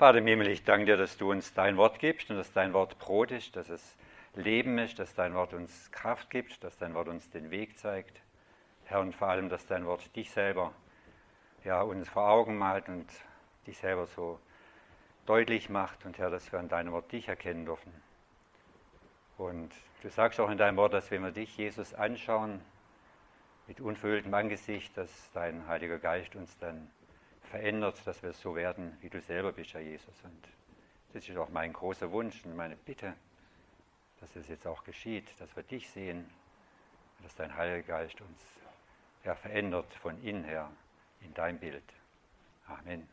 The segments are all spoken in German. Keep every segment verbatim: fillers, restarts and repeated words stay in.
Vater im Himmel, ich danke dir, dass du uns dein Wort gibst und dass dein Wort Brot ist, dass es Leben ist, dass dein Wort uns Kraft gibt, dass dein Wort uns den Weg zeigt. Herr, und vor allem, dass dein Wort dich selber ja, uns vor Augen malt und dich selber so deutlich macht. Und Herr, dass wir an deinem Wort dich erkennen dürfen. Und du sagst auch in deinem Wort, dass wenn wir dich, Jesus, anschauen, mit unverhülltem Angesicht, dass dein Heiliger Geist uns dann verändert, dass wir so werden, wie du selber bist, Herr Jesus. Und das ist auch mein großer Wunsch und meine Bitte, dass es jetzt auch geschieht, dass wir dich sehen, dass dein Heiliger Geist uns ja, verändert von innen her in dein Bild. Amen.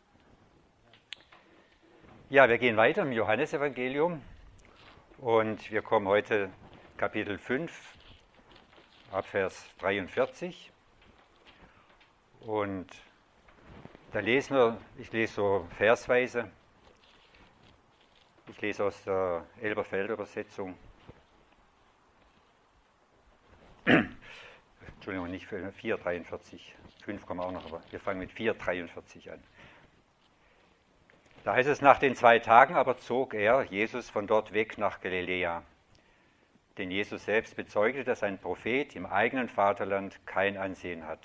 Ja, wir gehen weiter im Johannesevangelium und wir kommen heute Kapitel fünf, ab Vers dreiundvierzig. Und da lesen wir, ich lese so versweise, ich lese aus der Elberfelder Übersetzung. Entschuldigung, nicht vier dreiundvierzig, fünf kommen auch noch, aber wir fangen mit vier dreiundvierzig an. Da heißt es, nach den zwei Tagen aber zog er, Jesus, von dort weg nach Galiläa. Denn Jesus selbst bezeugte, dass ein Prophet im eigenen Vaterland kein Ansehen hat.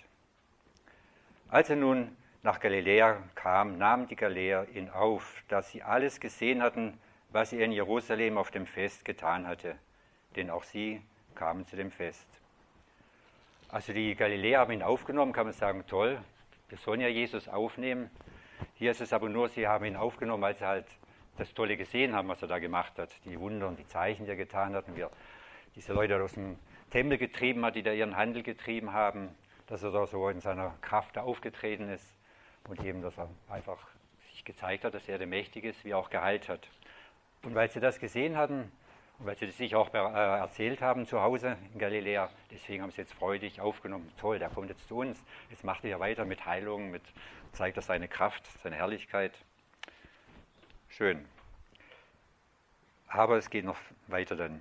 Als er nun nach Galiläa kam, nahmen die Galiläer ihn auf, dass sie alles gesehen hatten, was er in Jerusalem auf dem Fest getan hatte. Denn auch sie kamen zu dem Fest. Also die Galiläer haben ihn aufgenommen, kann man sagen, toll, wir sollen ja Jesus aufnehmen. Hier ist es aber nur, sie haben ihn aufgenommen, weil sie halt das Tolle gesehen haben, was er da gemacht hat. Die Wunder und die Zeichen, die er getan hat. Und wir diese Leute aus dem Tempel getrieben hat, die da ihren Handel getrieben haben, dass er da so in seiner Kraft da aufgetreten ist und eben, dass er einfach sich gezeigt hat, dass er der Mächtige ist, wie er auch geheilt hat. Und weil sie das gesehen hatten und weil sie das sich auch erzählt haben zu Hause in Galiläa, deswegen haben sie jetzt freudig aufgenommen. Toll, der kommt jetzt zu uns, jetzt macht er ja weiter mit Heilungen, mit, zeigt er seine Kraft, seine Herrlichkeit. Schön. Aber es geht noch weiter dann.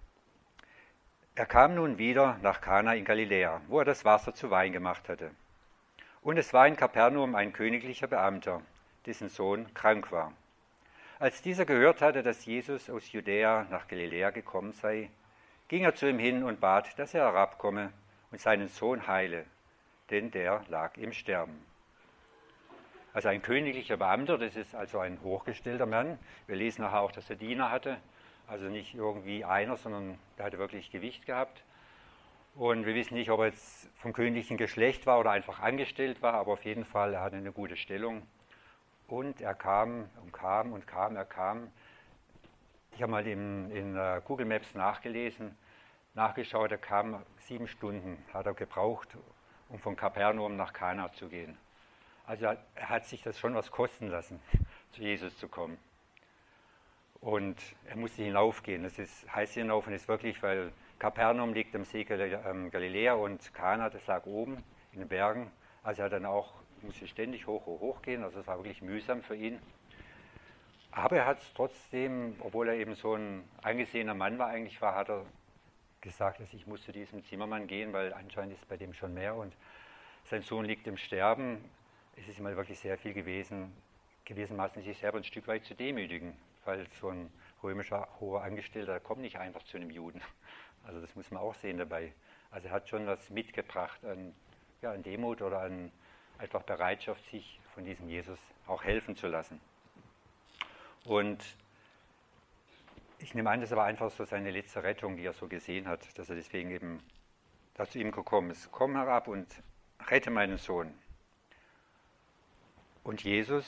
Er kam nun wieder nach Kana in Galiläa, wo er das Wasser zu Wein gemacht hatte. Und es war in Kapernaum ein königlicher Beamter, dessen Sohn krank war. Als dieser gehört hatte, dass Jesus aus Judäa nach Galiläa gekommen sei, ging er zu ihm hin und bat, dass er herabkomme und seinen Sohn heile, denn der lag im Sterben. Also ein königlicher Beamter, das ist also ein hochgestellter Mann. Wir lesen nachher auch, dass er Diener hatte. Also nicht irgendwie einer, sondern der hatte wirklich Gewicht gehabt. Und wir wissen nicht, ob er jetzt vom königlichen Geschlecht war oder einfach angestellt war, aber auf jeden Fall, er hatte eine gute Stellung. Und er kam und kam und kam, er kam. Ich habe mal in, in Google Maps nachgelesen, nachgeschaut, er kam sieben Stunden, hat er gebraucht, um von Kapernaum nach Kana zu gehen. Also er hat sich das schon was kosten lassen, zu Jesus zu kommen. Und er musste hinaufgehen. Das ist, heißt hinauf und ist wirklich, weil Kapernaum liegt am See Galiläa und Kana, das lag oben in den Bergen. Also er dann auch, musste ständig hoch, hoch, hoch gehen. Also es war wirklich mühsam für ihn. Aber er hat es trotzdem, obwohl er eben so ein angesehener Mann war, eigentlich war, hat er gesagt, dass ich muss zu diesem Zimmermann gehen, weil anscheinend ist bei dem schon mehr. Und sein Sohn liegt im Sterben. Es ist ihm halt wirklich sehr viel gewesen, gewissermaßen sich selber ein Stück weit zu demütigen. Weil so ein römischer hoher Angestellter kommt nicht einfach zu einem Juden. Also das muss man auch sehen dabei. Also er hat schon was mitgebracht an, ja, an Demut oder an einfach Bereitschaft, sich von diesem Jesus auch helfen zu lassen. Und ich nehme an, das war einfach so seine letzte Rettung, die er so gesehen hat, dass er deswegen eben da zu ihm gekommen ist. Komm herab und rette meinen Sohn. Und Jesus,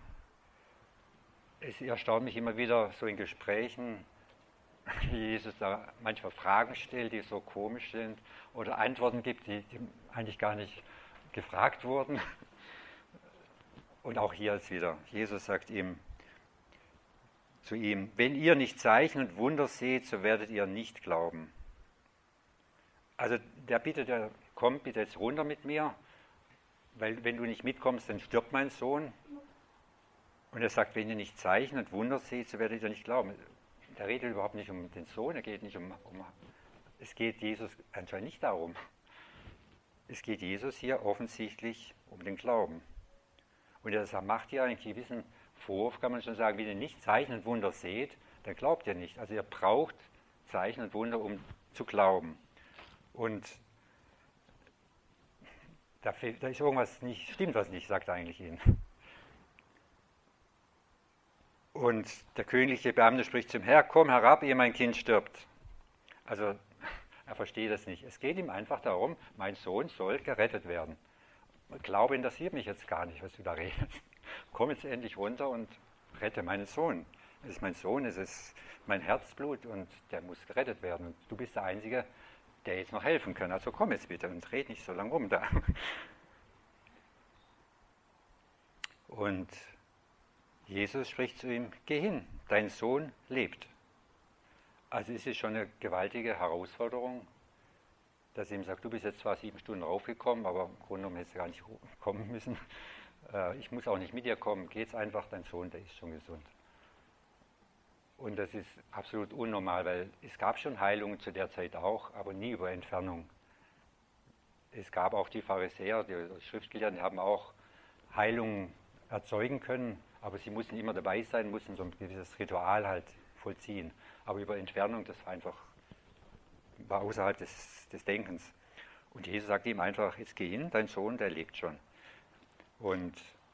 es erstaunt mich immer wieder so in Gesprächen, wie Jesus da manchmal Fragen stellt, die so komisch sind, oder Antworten gibt, die, die eigentlich gar nicht gefragt wurden. Und auch hier ist wieder, Jesus sagt ihm, zu ihm, wenn ihr nicht Zeichen und Wunder seht, so werdet ihr nicht glauben. Also der bittet, der kommt bitte jetzt runter mit mir, weil wenn du nicht mitkommst, dann stirbt mein Sohn. Und er sagt, wenn ihr nicht Zeichen und Wunder seht, so werdet ihr nicht glauben. Der redet überhaupt nicht um den Sohn, er geht nicht um, um es geht Jesus anscheinend nicht darum. Es geht Jesus hier offensichtlich um den Glauben. Und er macht ja eigentlich gewissen Vorwurf, kann man schon sagen, wenn ihr nicht Zeichen und Wunder seht, dann glaubt ihr nicht. Also ihr braucht Zeichen und Wunder, um zu glauben. Und da, da ist irgendwas nicht, stimmt was nicht, sagt er eigentlich ihnen. Und der königliche Beamte spricht zum Herr, komm herab, ehe mein Kind stirbt. Also er versteht das nicht. Es geht ihm einfach darum, mein Sohn soll gerettet werden. Glaube interessiert mich jetzt gar nicht, was du da redest. Komm jetzt endlich runter und rette meinen Sohn. Es ist mein Sohn, es ist mein Herzblut und der muss gerettet werden. Und du bist der Einzige, der jetzt noch helfen kann. Also komm jetzt bitte und red nicht so lange rum da. Und Jesus spricht zu ihm, geh hin, dein Sohn lebt. Also ist es schon eine gewaltige Herausforderung, dass er ihm sagt, du bist jetzt zwar sieben Stunden raufgekommen, aber im Grunde genommen hättest du gar nicht kommen müssen. Ich muss auch nicht mit dir kommen, geh jetzt einfach, dein Sohn, der ist schon gesund. Und das ist absolut unnormal, weil es gab schon Heilungen zu der Zeit auch, aber nie über Entfernung. Es gab auch die Pharisäer, die Schriftgelehrten, die haben auch Heilungen erzeugen können, aber sie mussten immer dabei sein, mussten so ein gewisses Ritual halt vollziehen. Aber über Entfernung, das war einfach war außerhalb des, des Denkens. Und Jesus sagt ihm einfach, jetzt geh hin, dein Sohn, der lebt schon. Und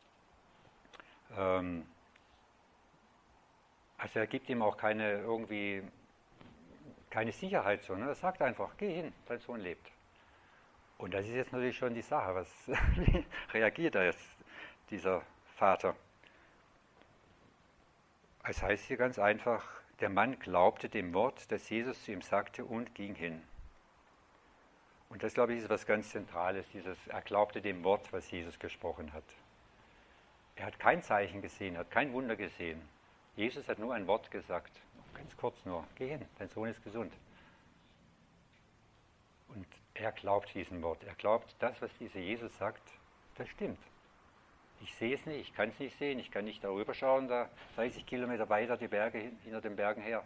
ähm, also er gibt ihm auch keine irgendwie keine Sicherheit so, ne? Er sagt einfach, geh hin, dein Sohn lebt. Und das ist jetzt natürlich schon die Sache, was wie reagiert da jetzt dieser Vater? Es heißt hier ganz einfach, der Mann glaubte dem Wort, das Jesus zu ihm sagte, und ging hin. Und das, glaube ich, ist etwas ganz Zentrales, dieses, er glaubte dem Wort, was Jesus gesprochen hat. Er hat kein Zeichen gesehen, er hat kein Wunder gesehen. Jesus hat nur ein Wort gesagt, ganz kurz nur, geh hin, dein Sohn ist gesund. Und er glaubt diesem Wort, er glaubt, das, was dieser Jesus sagt, das stimmt. Ich sehe es nicht, ich kann es nicht sehen, ich kann nicht darüber schauen, da dreißig Kilometer weiter die Berge hinter den Bergen her.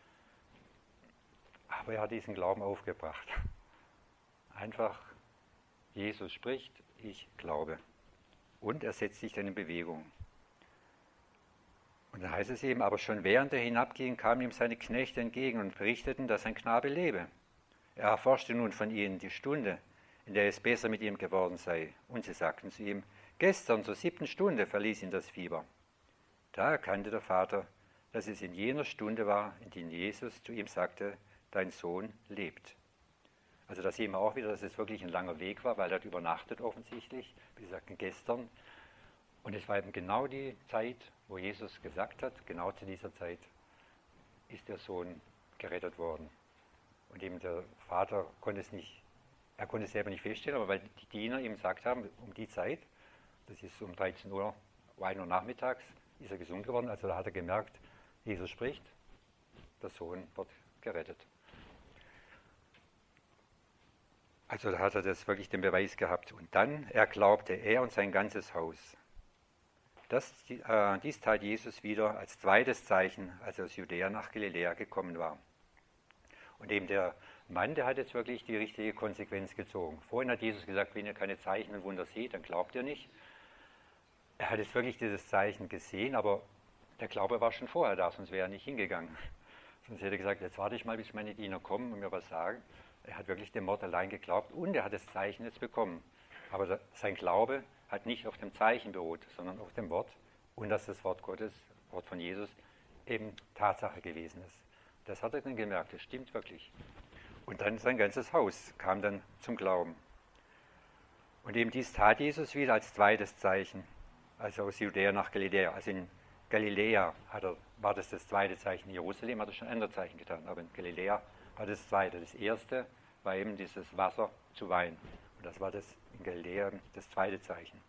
Aber er hat diesen Glauben aufgebracht. Einfach, Jesus spricht, ich glaube. Und er setzt sich dann in Bewegung. Und dann heißt es eben, aber schon während er hinabging, kamen ihm seine Knechte entgegen und berichteten, dass sein Knabe lebe. Er erforschte nun von ihnen die Stunde, in der es besser mit ihm geworden sei. Und sie sagten zu ihm, gestern zur siebten Stunde verließ ihn das Fieber. Da erkannte der Vater, dass es in jener Stunde war, in der Jesus zu ihm sagte, dein Sohn lebt. Also da sehen wir auch wieder, dass es wirklich ein langer Weg war, weil er hat übernachtet offensichtlich, wie gesagt gestern. Und es war eben genau die Zeit, wo Jesus gesagt hat, genau zu dieser Zeit ist der Sohn gerettet worden. Und eben der Vater konnte es nicht, er konnte es selber nicht feststellen, aber weil die Diener ihm gesagt haben, um die Zeit, das ist um dreizehn Uhr, ein Uhr nachmittags, ist er gesund geworden. Also da hat er gemerkt, Jesus spricht, der Sohn wird gerettet. Also da hat er das wirklich den Beweis gehabt. Und dann, er glaubte, er und sein ganzes Haus. Das, äh, dies tat Jesus wieder als zweites Zeichen, als er aus Judäa nach Galiläa gekommen war. Und eben der Mann, der hat jetzt wirklich die richtige Konsequenz gezogen. Vorhin hat Jesus gesagt, wenn ihr keine Zeichen und Wunder seht, dann glaubt ihr nicht. Er hat jetzt wirklich dieses Zeichen gesehen, aber der Glaube war schon vorher da, sonst wäre er nicht hingegangen. Sonst hätte er gesagt, jetzt warte ich mal, bis meine Diener kommen und mir was sagen. Er hat wirklich dem Wort allein geglaubt und er hat das Zeichen jetzt bekommen. Aber sein Glaube hat nicht auf dem Zeichen beruht, sondern auf dem Wort und dass das Wort Gottes, Wort von Jesus, eben Tatsache gewesen ist. Das hat er dann gemerkt, das stimmt wirklich. Und dann sein ganzes Haus kam dann zum Glauben. Und eben dies tat Jesus wieder als zweites Zeichen, also aus Judäa nach Galiläa. Also in Galiläa hat er, war das das zweite Zeichen, in Jerusalem hat er schon andere Zeichen getan, aber in Galiläa war das zweite. Das erste war eben dieses Wasser zu Wein. Und das war das in Galiläa das zweite Zeichen.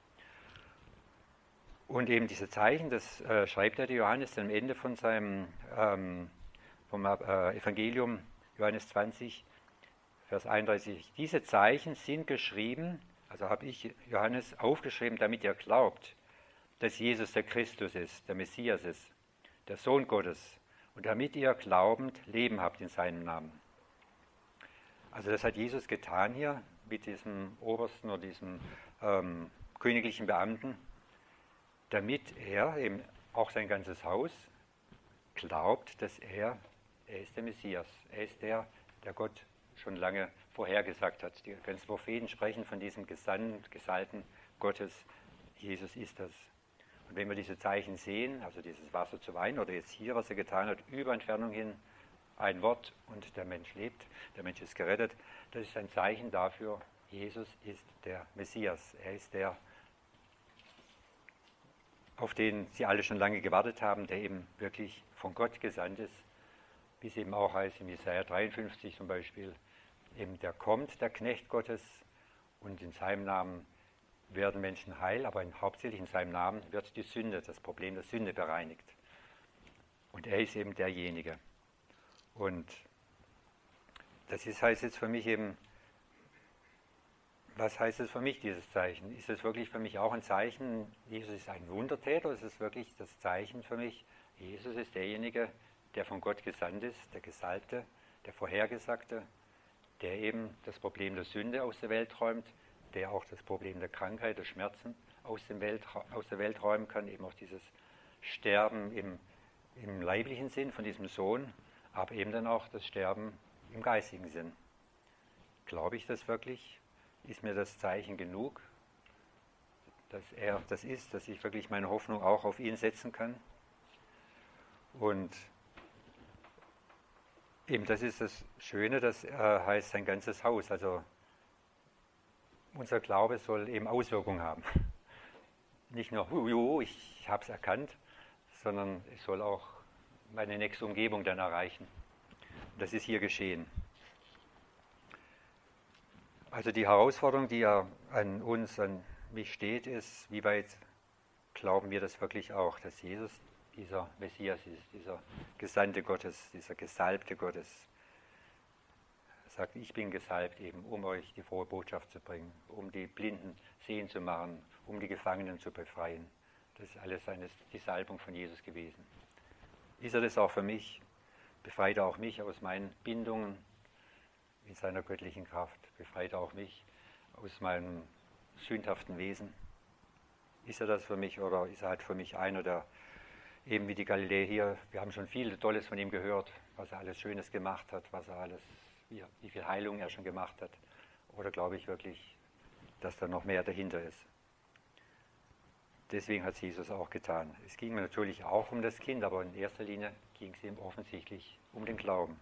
Und eben diese Zeichen, das äh, schreibt der Johannes am Ende von seinem ähm, vom äh, Evangelium, Johannes zwanzig, Vers einunddreißig. Diese Zeichen sind geschrieben, also habe ich Johannes aufgeschrieben, damit ihr glaubt, dass Jesus der Christus ist, der Messias ist, der Sohn Gottes, und damit ihr glaubend Leben habt in seinem Namen. Also das hat Jesus getan hier mit diesem Obersten oder diesem ähm, königlichen Beamten, damit er eben auch sein ganzes Haus glaubt, dass er, er ist der Messias, er ist der, der Gott schon lange vorhergesagt hat. Die ganzen Propheten sprechen von diesem Gesandten, Gesalbten Gottes, Jesus ist das. Und wenn wir diese Zeichen sehen, also dieses Wasser zu Wein oder jetzt hier, was er getan hat, über Entfernung hin, ein Wort und der Mensch lebt, der Mensch ist gerettet, das ist ein Zeichen dafür, Jesus ist der Messias, er ist der, auf den sie alle schon lange gewartet haben, der eben wirklich von Gott gesandt ist, wie es eben auch heißt in Jesaja dreiundfünfzig zum Beispiel, eben der kommt, der Knecht Gottes, und in seinem Namen werden Menschen heil, aber in, hauptsächlich in seinem Namen wird die Sünde, das Problem der Sünde bereinigt. Und er ist eben derjenige. Und das ist, heißt jetzt für mich eben, was heißt es für mich, dieses Zeichen? Ist es wirklich für mich auch ein Zeichen, Jesus ist ein Wundertäter, oder ist es wirklich das Zeichen für mich, Jesus ist derjenige, der von Gott gesandt ist, der Gesalbte, der Vorhergesagte, der eben das Problem der Sünde aus der Welt räumt, der auch das Problem der Krankheit, der Schmerzen aus, dem Welt, aus der Welt räumen kann, eben auch dieses Sterben im, im leiblichen Sinn von diesem Sohn, aber eben dann auch das Sterben im geistigen Sinn. Glaube ich das wirklich? Ist mir das Zeichen genug, dass er das ist, dass ich wirklich meine Hoffnung auch auf ihn setzen kann? Und eben das ist das Schöne, das äh, heißt sein ganzes Haus. Also unser Glaube soll eben Auswirkungen haben. Nicht nur, jo, ich habe es erkannt, sondern es soll auch meine nächste Umgebung dann erreichen. Das ist hier geschehen. Also die Herausforderung, die ja an uns, an mich steht, ist, wie weit glauben wir das wirklich auch, dass Jesus dieser Messias ist, dieser Gesandte Gottes, dieser Gesalbte Gottes. Er sagt, ich bin gesalbt eben, um euch die frohe Botschaft zu bringen, um die Blinden sehen zu machen, um die Gefangenen zu befreien. Das ist alles eine, die Salbung von Jesus gewesen. Ist er das auch für mich? Befreit er auch mich aus meinen Bindungen in seiner göttlichen Kraft? Befreit er auch mich aus meinem sündhaften Wesen? Ist er das für mich, oder ist er halt für mich einer, der eben wie die Galiläer hier, wir haben schon viel Tolles von ihm gehört, was er alles Schönes gemacht hat, was er alles, wie, wie viel Heilung er schon gemacht hat. Oder glaube ich wirklich, dass da noch mehr dahinter ist? Deswegen hat es Jesus auch getan. Es ging mir natürlich auch um das Kind, aber in erster Linie ging es ihm offensichtlich um den Glauben.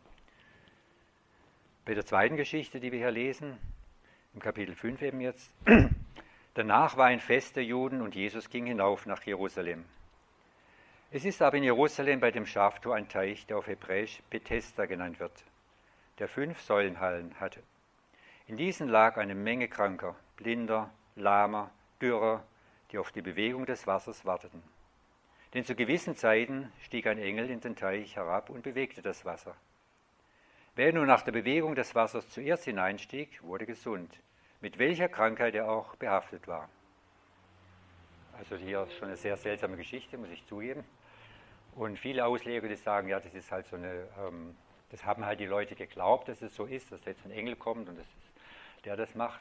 Bei der zweiten Geschichte, die wir hier lesen, im Kapitel fünf eben jetzt, danach war ein Fest der Juden und Jesus ging hinauf nach Jerusalem. Es ist aber in Jerusalem bei dem Schaftor ein Teich, der auf Hebräisch Bethesda genannt wird, der fünf Säulenhallen hatte. In diesen lag eine Menge Kranker, Blinder, Lahmer, Dürrer, die auf die Bewegung des Wassers warteten. Denn zu gewissen Zeiten stieg ein Engel in den Teich herab und bewegte das Wasser. Wer nun nach der Bewegung des Wassers zuerst hineinstieg, wurde gesund, mit welcher Krankheit er auch behaftet war. Also hier ist schon eine sehr seltsame Geschichte, muss ich zugeben. Und viele Ausleger, die sagen, ja, das ist halt so eine, ähm, das haben halt die Leute geglaubt, dass es so ist, dass jetzt ein Engel kommt und das ist, der das macht.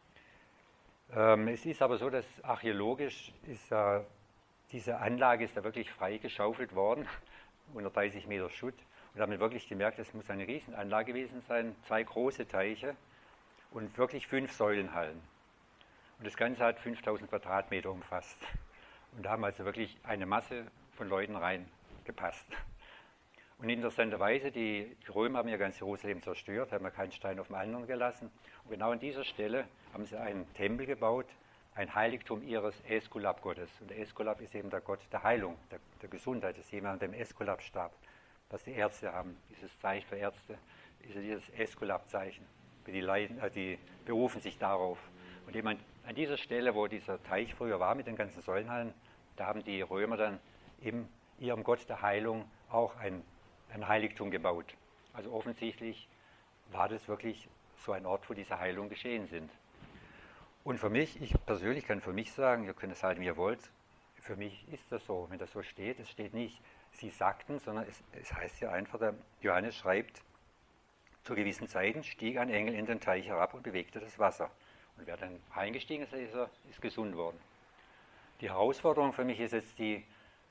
Ähm, es ist aber so, dass archäologisch ist äh, diese Anlage ist da wirklich freigeschaufelt worden, hundertdreißig Meter Schutt. Und da haben wir wirklich gemerkt, es muss eine Riesenanlage gewesen sein, zwei große Teiche und wirklich fünf Säulenhallen. Und das Ganze hat fünftausend Quadratmeter umfasst. Und da haben also wirklich eine Masse von Leuten reingepasst. Und interessanterweise, die Römer haben ja ganz Jerusalem zerstört, haben ja keinen Stein auf dem anderen gelassen. Und genau an dieser Stelle haben sie einen Tempel gebaut, ein Heiligtum ihres Äskulap-Gottes. Und der Äskulap ist eben der Gott der Heilung, der, der Gesundheit, das ist jemand, der im Äskulap starb. Was die Ärzte haben, dieses Zeichen für Ärzte, ist ja dieses Äskulap-Zeichen. Die, leiden, äh, die berufen sich darauf. Und eben an, an dieser Stelle, wo dieser Teich früher war mit den ganzen Säulenhallen, da haben die Römer dann eben ihrem Gott der Heilung auch ein, ein Heiligtum gebaut. Also offensichtlich war das wirklich so ein Ort, wo diese Heilungen geschehen sind. Und für mich, ich persönlich kann für mich sagen, ihr könnt es halten, wie ihr wollt, für mich ist das so, wenn das so steht, es steht nicht, sie sagten, sondern es, es heißt ja einfach, der Johannes schreibt, zu gewissen Zeiten stieg ein Engel in den Teich herab und bewegte das Wasser. Und wer dann eingestiegen ist, ist, er, ist gesund worden. Die Herausforderung für mich ist jetzt die,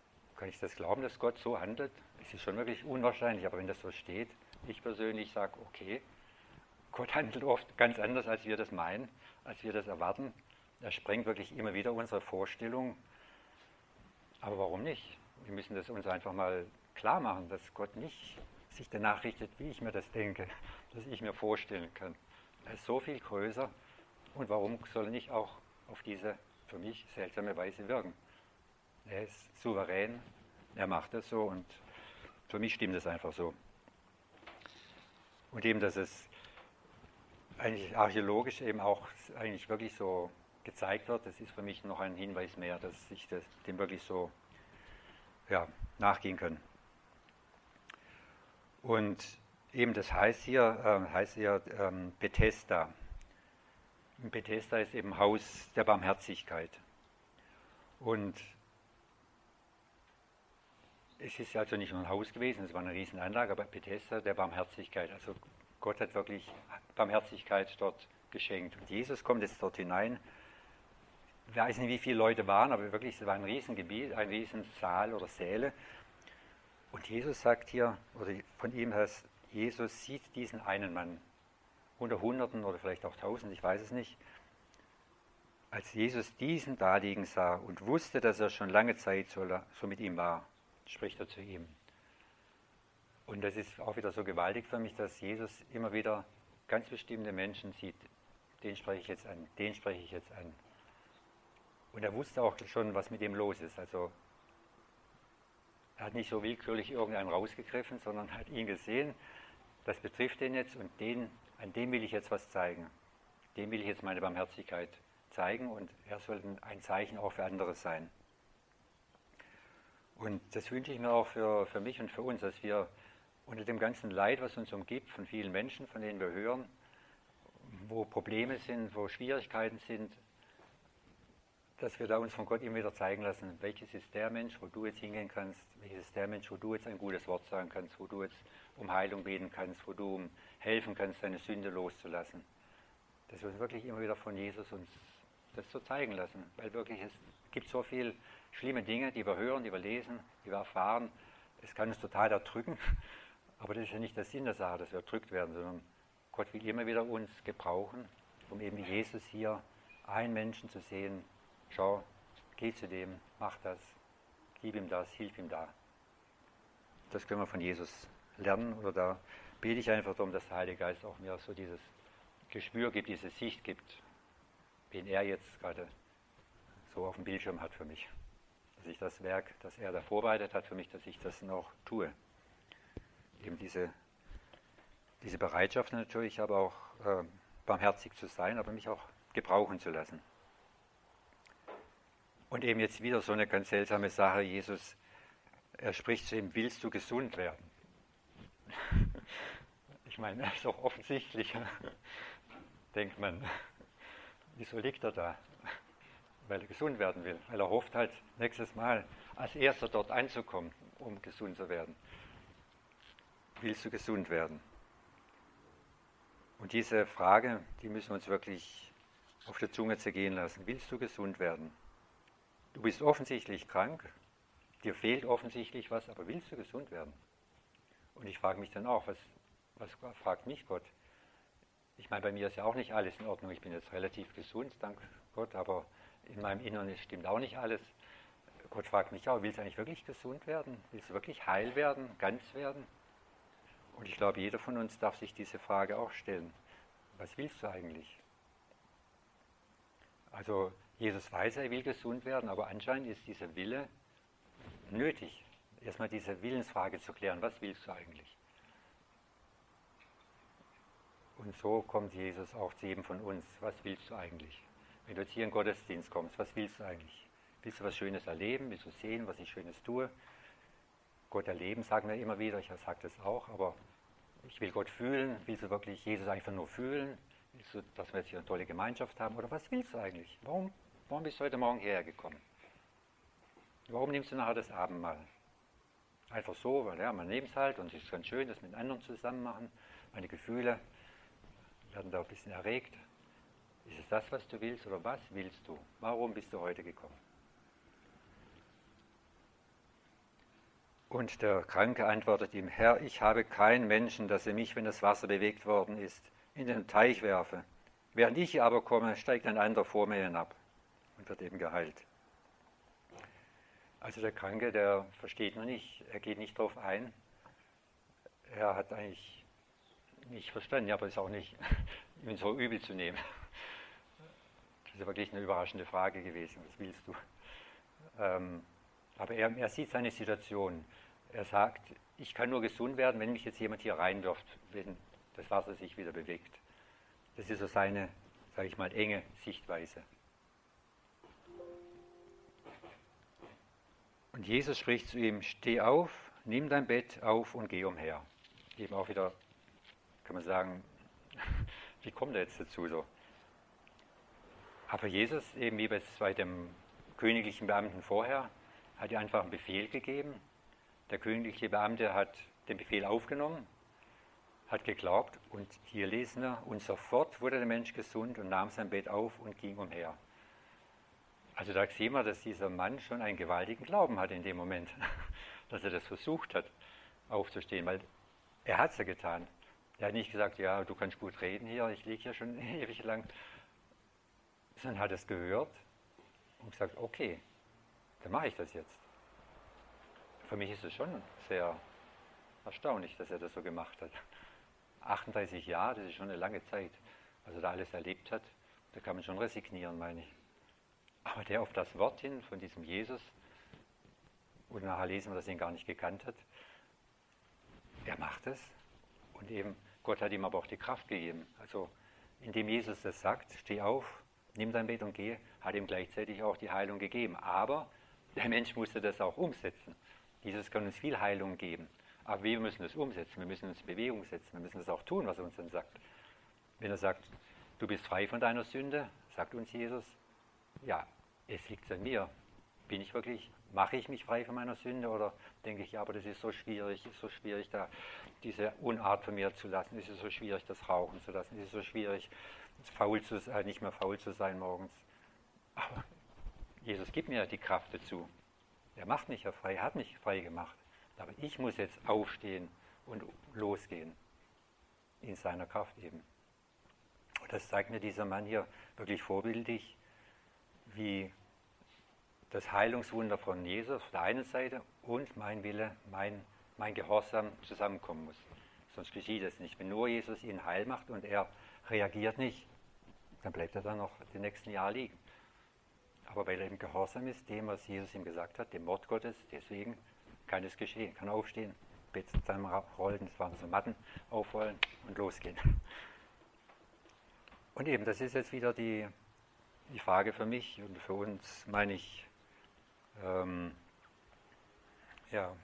kann ich das glauben, dass Gott so handelt? Es ist schon wirklich unwahrscheinlich, aber wenn das so steht, ich persönlich sage, okay, Gott handelt oft ganz anders, als wir das meinen, als wir das erwarten. Er sprengt wirklich immer wieder unsere Vorstellung. Aber warum nicht? Wir müssen das uns einfach mal klar machen, dass Gott nicht sich danach richtet, wie ich mir das denke, dass ich mir vorstellen kann. Er ist so viel größer und warum soll er nicht auch auf diese für mich seltsame Weise wirken? Er ist souverän, er macht das so und für mich stimmt es einfach so. Und eben, dass es eigentlich archäologisch eben auch eigentlich wirklich so gezeigt wird, das ist für mich noch ein Hinweis mehr, dass ich das, dem wirklich so ja, nachgehen kann. Und eben das heißt hier, äh, heißt hier ähm, Bethesda. Bethesda ist eben Haus der Barmherzigkeit. Und es ist also nicht nur ein Haus gewesen, es war eine Riesenanlage, aber Bethesda der Barmherzigkeit. Also Gott hat wirklich Barmherzigkeit dort geschenkt. Und Jesus kommt jetzt dort hinein. Ich weiß nicht, wie viele Leute waren, aber wirklich, es war ein Riesengebiet, ein Riesensaal oder Säle. Und Jesus sagt hier, oder von ihm heißt, Jesus sieht diesen einen Mann, unter Hunderten oder vielleicht auch Tausend, ich weiß es nicht. Als Jesus diesen da liegen sah und wusste, dass er schon lange Zeit so, so mit ihm war, spricht er zu ihm. Und das ist auch wieder so gewaltig für mich, dass Jesus immer wieder ganz bestimmte Menschen sieht. Den spreche ich jetzt an, den spreche ich jetzt an. Und er wusste auch schon, was mit ihm los ist. Also er hat nicht so willkürlich irgendeinen rausgegriffen, sondern hat ihn gesehen, das betrifft den jetzt und den, an dem will ich jetzt was zeigen. Dem will ich jetzt meine Barmherzigkeit zeigen und er soll ein Zeichen auch für andere sein. Und das wünsche ich mir auch für, für mich und für uns, dass wir unter dem ganzen Leid, was uns umgibt, von vielen Menschen, von denen wir hören, wo Probleme sind, wo Schwierigkeiten sind, dass wir da uns von Gott immer wieder zeigen lassen, welches ist der Mensch, wo du jetzt hingehen kannst, welches ist der Mensch, wo du jetzt ein gutes Wort sagen kannst, wo du jetzt um Heilung beten kannst, wo du um helfen kannst, deine Sünde loszulassen. Dass wir uns wirklich immer wieder von Jesus uns das so zeigen lassen, weil wirklich es gibt so viele schlimme Dinge, die wir hören, die wir lesen, die wir erfahren. Es kann uns total erdrücken, aber das ist ja nicht der Sinn der Sache, dass wir erdrückt werden, sondern Gott will immer wieder uns gebrauchen, um eben wie Jesus hier einen Menschen zu sehen. Schau, geh zu dem, mach das, gib ihm das, hilf ihm da. Das können wir von Jesus lernen oder da bete ich einfach darum, dass der Heilige Geist auch mir so dieses Gespür gibt, diese Sicht gibt, wen er jetzt gerade so auf dem Bildschirm hat für mich. Dass ich das Werk, das er da vorbereitet hat für mich, dass ich das noch tue. Eben diese, diese Bereitschaft natürlich, aber auch äh, barmherzig zu sein, aber mich auch gebrauchen zu lassen. Und eben jetzt wieder so eine ganz seltsame Sache, Jesus, er spricht zu ihm, willst du gesund werden? Ich meine, das ist doch offensichtlich, denkt man, wieso liegt er da? Weil er gesund werden will, weil er hofft halt nächstes Mal als Erster dort anzukommen, um gesund zu werden. Willst du gesund werden? Und diese Frage, die müssen wir uns wirklich auf der Zunge zergehen lassen. Willst du gesund werden? Du bist offensichtlich krank, dir fehlt offensichtlich was, aber willst du gesund werden? Und ich frage mich dann auch, was, was fragt mich Gott? Ich meine, bei mir ist ja auch nicht alles in Ordnung. Ich bin jetzt relativ gesund, dank Gott, aber in meinem Inneren stimmt auch nicht alles. Gott fragt mich auch, willst du eigentlich wirklich gesund werden? Willst du wirklich heil werden, ganz werden? Und ich glaube, jeder von uns darf sich diese Frage auch stellen. Was willst du eigentlich? Also Jesus weiß, er will gesund werden, aber anscheinend ist dieser Wille nötig, erstmal diese Willensfrage zu klären. Was willst du eigentlich? Und so kommt Jesus auch zu jedem von uns. Was willst du eigentlich? Wenn du jetzt hier in den Gottesdienst kommst, was willst du eigentlich? Willst du was Schönes erleben? Willst du sehen, was ich Schönes tue? Gott erleben, sagen wir immer wieder, ich sage das auch, aber ich will Gott fühlen. Willst du wirklich Jesus einfach nur fühlen? Willst du, dass wir jetzt hier eine tolle Gemeinschaft haben? Oder was willst du eigentlich? Warum, warum bist du heute Morgen hierher gekommen? Warum nimmst du nachher das Abendmahl? Einfach so, weil ja, man nimmt es halt und es ist ganz schön, das mit anderen zusammen machen. Meine Gefühle werden da ein bisschen erregt. Ist es das, was du willst oder was willst du? Warum bist du heute gekommen? Und der Kranke antwortet ihm, Herr, ich habe keinen Menschen, dass er mich, wenn das Wasser bewegt worden ist, in den Teich werfe. Während ich aber komme, steigt ein anderer vor mir hinab und wird eben geheilt. Also der Kranke, der versteht noch nicht, er geht nicht darauf ein. Er hat eigentlich nicht verstanden, aber ist auch nicht ihm so übel zu nehmen. Das ist wirklich eine überraschende Frage gewesen, was willst du? Ähm, aber er, er sieht seine Situation. Er sagt, ich kann nur gesund werden, wenn mich jetzt jemand hier reinwirft, wenn das Wasser sich wieder bewegt. Das ist so seine, sage ich mal, enge Sichtweise. Und Jesus spricht zu ihm, steh auf, nimm dein Bett auf und geh umher. Eben auch wieder, kann man sagen, wie kommt er jetzt dazu so? Aber Jesus, eben wie bei dem königlichen Beamten vorher, hat ihr einfach einen Befehl gegeben. Der königliche Beamte hat den Befehl aufgenommen, hat geglaubt und hier lesen wir, und sofort wurde der Mensch gesund und nahm sein Bett auf und ging umher. Also da sehen wir, dass dieser Mann schon einen gewaltigen Glauben hat in dem Moment, dass er das versucht hat, aufzustehen, weil er hat es ja getan. Er hat nicht gesagt, ja, du kannst gut reden hier, ich liege hier schon ewig lang, sondern hat es gehört und gesagt, okay, dann mache ich das jetzt. Für mich ist es schon sehr erstaunlich, dass er das so gemacht hat. achtunddreißig Jahre, das ist schon eine lange Zeit. Was er da alles erlebt hat, da kann man schon resignieren, meine ich. Aber der auf das Wort hin von diesem Jesus, und nachher lesen wir, dass er ihn gar nicht gekannt hat, er macht es. Und eben, Gott hat ihm aber auch die Kraft gegeben. Also, indem Jesus das sagt, steh auf, nimm dein Bett und geh, hat ihm gleichzeitig auch die Heilung gegeben. Aber der Mensch musste das auch umsetzen. Jesus kann uns viel Heilung geben. Aber wir müssen es umsetzen, wir müssen uns in Bewegung setzen, wir müssen das auch tun, was er uns dann sagt. Wenn er sagt, du bist frei von deiner Sünde, sagt uns Jesus, ja, es liegt an mir. Bin ich wirklich, mache ich mich frei von meiner Sünde oder denke ich, ja, aber das ist so schwierig, ist so schwierig, da diese Unart von mir zu lassen, ist es so schwierig, das Rauchen zu lassen, ist es so schwierig, faul zu, äh, nicht mehr faul zu sein morgens. Aber Jesus gibt mir die Kraft dazu. Er macht mich ja frei, er hat mich frei gemacht. Aber ich muss jetzt aufstehen und losgehen. In seiner Kraft eben. Und das zeigt mir dieser Mann hier wirklich vorbildlich, wie das Heilungswunder von Jesus auf der einen Seite und mein Wille, mein, mein Gehorsam zusammenkommen muss. Sonst geschieht es nicht. Wenn nur Jesus ihn heil macht und er reagiert nicht, dann bleibt er dann noch die nächsten Jahre liegen. Aber weil er im Gehorsam ist, dem, was Jesus ihm gesagt hat, dem Wort Gottes, deswegen kann es geschehen, kann aufstehen, Bett zusammenrollen, das waren so Matten, aufrollen und losgehen. Und eben, das ist jetzt wieder die, die Frage für mich und für uns, meine ich, ähm, ja,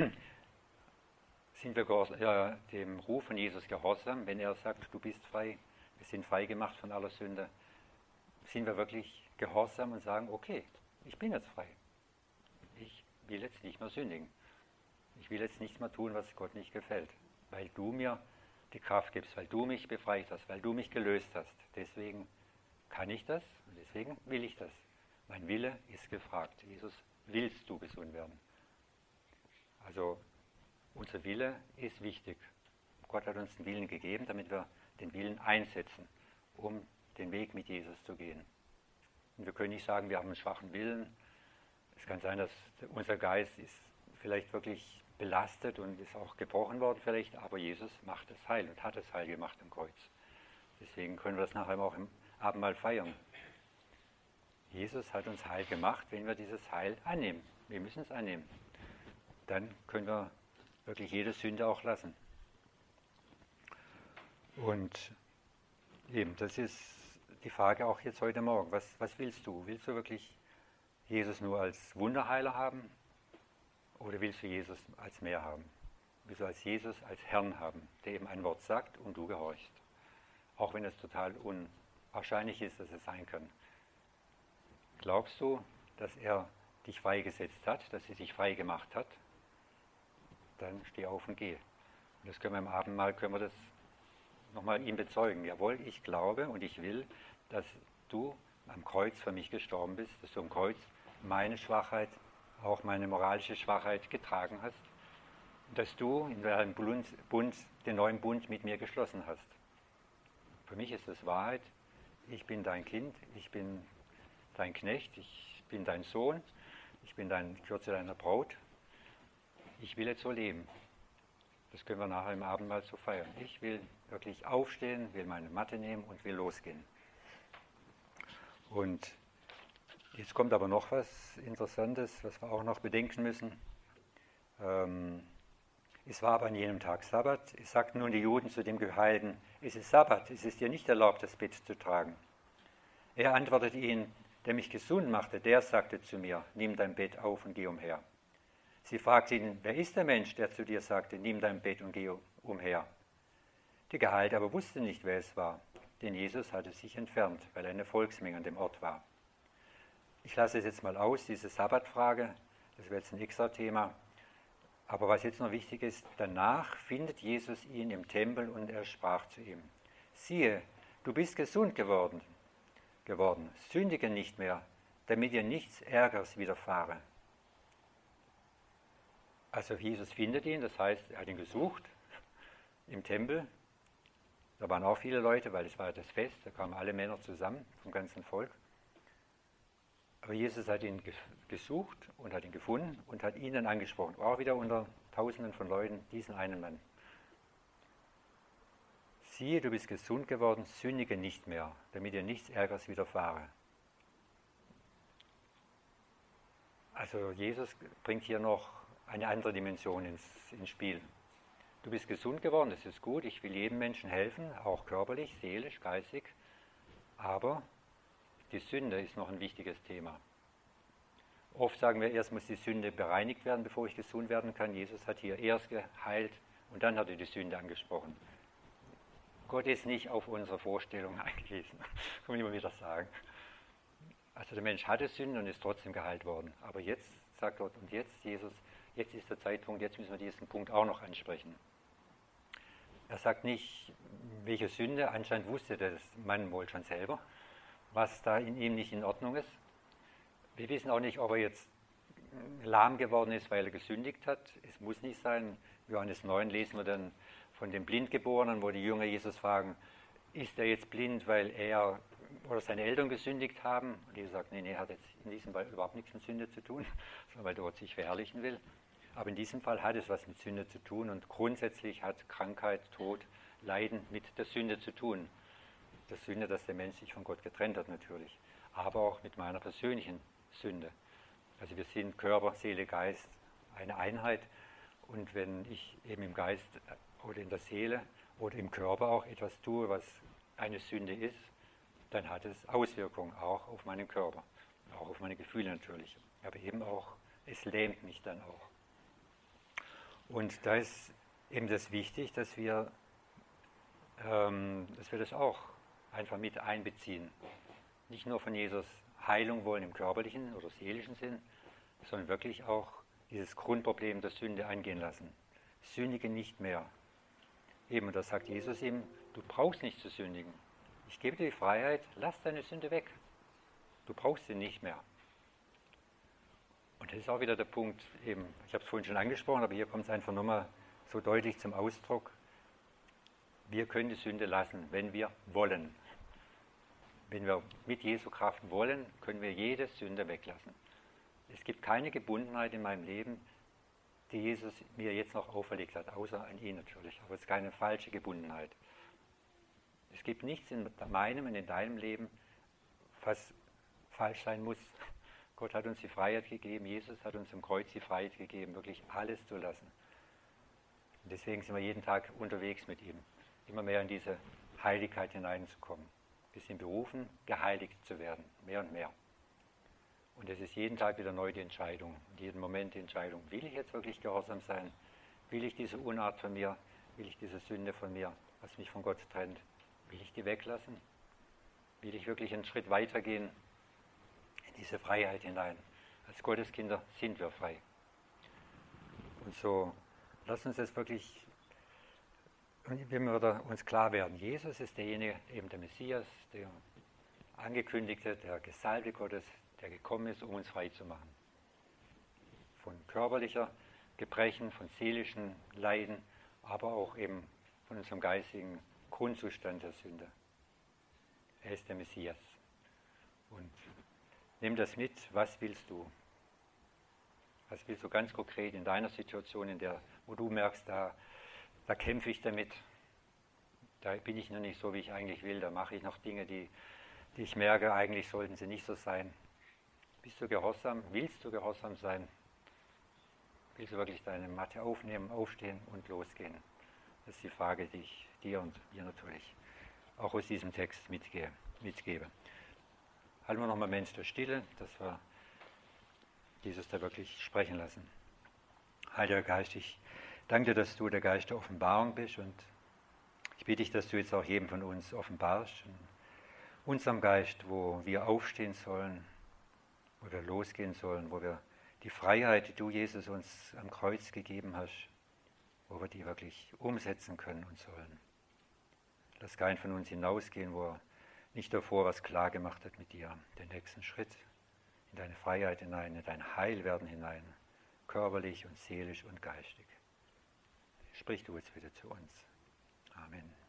sind wir ja, dem Ruf von Jesus gehorsam, wenn er sagt, du bist frei, wir sind frei gemacht von aller Sünde, sind wir wirklich gehorsam und sagen, okay, ich bin jetzt frei. Ich will jetzt nicht mehr sündigen. Ich will jetzt nichts mehr tun, was Gott nicht gefällt, weil du mir die Kraft gibst, weil du mich befreit hast, weil du mich gelöst hast. Deswegen kann ich das und deswegen will ich das. Mein Wille ist gefragt. Jesus, willst du gesund werden? Also unser Wille ist wichtig. Gott hat uns den Willen gegeben, damit wir den Willen einsetzen, um den Weg mit Jesus zu gehen. Und wir können nicht sagen, wir haben einen schwachen Willen. Es kann sein, dass unser Geist ist vielleicht wirklich belastet und ist auch gebrochen worden vielleicht, aber Jesus macht es heil und hat es heil gemacht am Kreuz. Deswegen können wir das nachher auch im Abendmahl feiern. Jesus hat uns heil gemacht, wenn wir dieses Heil annehmen. Wir müssen es annehmen. Dann können wir wirklich jede Sünde auch lassen. Und eben, das ist die Frage auch jetzt heute Morgen. Was, was willst du? Willst du wirklich Jesus nur als Wunderheiler haben? Oder willst du Jesus als mehr haben? Willst du als Jesus als Herrn haben, der eben ein Wort sagt und du gehorchst? Auch wenn es total unwahrscheinlich ist, dass es sein kann. Glaubst du, dass er dich freigesetzt hat, dass er dich frei gemacht hat? Dann steh auf und geh. Und das können wir im Abendmahl, können wir das nochmal ihm bezeugen. Jawohl, ich glaube und ich will, dass du am Kreuz für mich gestorben bist, dass du am Kreuz meine Schwachheit, auch meine moralische Schwachheit getragen hast dass du in deinem Bund, den neuen Bund mit mir geschlossen hast. Für mich ist das Wahrheit. Ich bin dein Kind, ich bin dein Knecht, ich bin dein Sohn, ich bin dein Kürze deiner Braut. Ich will jetzt so leben. Das können wir nachher im Abendmahl so feiern. Ich will wirklich aufstehen, will meine Matte nehmen und will losgehen. Und jetzt kommt aber noch was Interessantes, was wir auch noch bedenken müssen. Ähm, es war aber an jenem Tag Sabbat. Es sagten nun die Juden zu dem Geheilten: Es ist Sabbat, es ist dir nicht erlaubt, das Bett zu tragen. Er antwortete ihnen: Der mich gesund machte, der sagte zu mir: Nimm dein Bett auf und geh umher. Sie fragte ihn: Wer ist der Mensch, der zu dir sagte: Nimm dein Bett und geh umher? Der Geheilte aber wusste nicht, wer es war, denn Jesus hatte sich entfernt, weil eine Volksmenge an dem Ort war. Ich lasse es jetzt mal aus, diese Sabbatfrage, das wäre jetzt ein extra Thema. Aber was jetzt noch wichtig ist, danach findet Jesus ihn im Tempel und er sprach zu ihm: Siehe, du bist gesund geworden, geworden, sündige nicht mehr, damit dir nichts Ärgers widerfahre. Also Jesus findet ihn, das heißt, er hat ihn gesucht im Tempel. Da waren auch viele Leute, weil es war das Fest, da kamen alle Männer zusammen vom ganzen Volk. Aber Jesus hat ihn gesucht und hat ihn gefunden und hat ihn dann angesprochen. Auch wieder unter Tausenden von Leuten, diesen einen Mann. Siehe, du bist gesund geworden, sündige nicht mehr, damit dir nichts Ärgers widerfahre. Also Jesus bringt hier noch eine andere Dimension ins, ins Spiel. Du bist gesund geworden, das ist gut, ich will jedem Menschen helfen, auch körperlich, seelisch, geistig, aber die Sünde ist noch ein wichtiges Thema. Oft sagen wir, erst muss die Sünde bereinigt werden, bevor ich gesund werden kann. Jesus hat hier erst geheilt und dann hat er die Sünde angesprochen. Gott ist nicht auf unsere Vorstellungen angewiesen, kann man immer wieder sagen. Also der Mensch hatte Sünde und ist trotzdem geheilt worden. Aber jetzt sagt Gott, und jetzt, Jesus, jetzt ist der Zeitpunkt, jetzt müssen wir diesen Punkt auch noch ansprechen. Er sagt nicht, welche Sünde, anscheinend wusste der Mann wohl schon selber, was da in ihm nicht in Ordnung ist. Wir wissen auch nicht, ob er jetzt lahm geworden ist, weil er gesündigt hat. Es muss nicht sein. Johannes neun lesen wir dann von dem Blindgeborenen, wo die Jünger Jesus fragen, ist er jetzt blind, weil er oder seine Eltern gesündigt haben? Und Jesus sagt, nee, nee, hat jetzt in diesem Fall überhaupt nichts mit Sünde zu tun, sondern weil Gott sich verherrlichen will. Aber in diesem Fall hat es was mit Sünde zu tun und grundsätzlich hat Krankheit, Tod, Leiden mit der Sünde zu tun. Der Sünde, dass der Mensch sich von Gott getrennt hat natürlich, aber auch mit meiner persönlichen Sünde. Also wir sind Körper, Seele, Geist, eine Einheit und wenn ich eben im Geist oder in der Seele oder im Körper auch etwas tue, was eine Sünde ist, dann hat es Auswirkungen auch auf meinen Körper, auch auf meine Gefühle natürlich, aber eben auch, es lähmt mich dann auch. Und da ist eben das wichtig, dass wir, ähm, dass wir das auch einfach mit einbeziehen. Nicht nur von Jesus Heilung wollen im körperlichen oder seelischen Sinn, sondern wirklich auch dieses Grundproblem der Sünde angehen lassen. Sündige nicht mehr. Eben, und das sagt Jesus ihm, du brauchst nicht zu sündigen. Ich gebe dir die Freiheit, lass deine Sünde weg. Du brauchst sie nicht mehr. Und das ist auch wieder der Punkt, eben, ich habe es vorhin schon angesprochen, aber hier kommt es einfach nochmal so deutlich zum Ausdruck. Wir können die Sünde lassen, wenn wir wollen. Wenn wir mit Jesu Kraft wollen, können wir jede Sünde weglassen. Es gibt keine Gebundenheit in meinem Leben, die Jesus mir jetzt noch auferlegt hat, außer an ihn natürlich. Aber es ist keine falsche Gebundenheit. Es gibt nichts in meinem und in deinem Leben, was falsch sein muss. Gott hat uns die Freiheit gegeben, Jesus hat uns im Kreuz die Freiheit gegeben, wirklich alles zu lassen. Und deswegen sind wir jeden Tag unterwegs mit ihm, immer mehr in diese Heiligkeit hineinzukommen. Wir sind berufen, geheiligt zu werden, mehr und mehr. Und es ist jeden Tag wieder neu die Entscheidung, jeden Moment die Entscheidung, will ich jetzt wirklich gehorsam sein? Will ich diese Unart von mir? Will ich diese Sünde von mir, was mich von Gott trennt? Will ich die weglassen? Will ich wirklich einen Schritt weitergehen in diese Freiheit hinein? Als Gotteskinder sind wir frei. Und so, lass uns das wirklich, wenn wir uns klar werden, Jesus ist derjenige, eben der Messias, der Angekündigte, der Gesalbte Gottes, der gekommen ist, um uns frei zu machen. Von körperlicher Gebrechen, von seelischen Leiden, aber auch eben von unserem geistigen Grundzustand der Sünde. Er ist der Messias. Und nimm das mit, was willst du? Was willst du ganz konkret in deiner Situation, in der, wo du merkst, da, da kämpfe ich damit, da bin ich noch nicht so, wie ich eigentlich will, da mache ich noch Dinge, die, die ich merke, eigentlich sollten sie nicht so sein. Bist du gehorsam? Willst du gehorsam sein? Willst du wirklich deine Matte aufnehmen, aufstehen und losgehen? Das ist die Frage, die ich dir und mir natürlich auch aus diesem Text mitgehe, mitgebe. Halten wir noch mal Mensch der Stille, dass wir Jesus da wirklich sprechen lassen. Heiliger Geist, ich danke dir, dass du der Geist der Offenbarung bist und ich bitte dich, dass du jetzt auch jedem von uns offenbarst, in unserem Geist, wo wir aufstehen sollen, wo wir losgehen sollen, wo wir die Freiheit, die du, Jesus, uns am Kreuz gegeben hast, wo wir die wirklich umsetzen können und sollen. Lass keinen von uns hinausgehen, wo er nicht davor was klar gemacht hat mit dir, den nächsten Schritt in deine Freiheit hinein, in dein Heilwerden hinein, körperlich und seelisch und geistig. Sprich du jetzt wieder zu uns. Amen.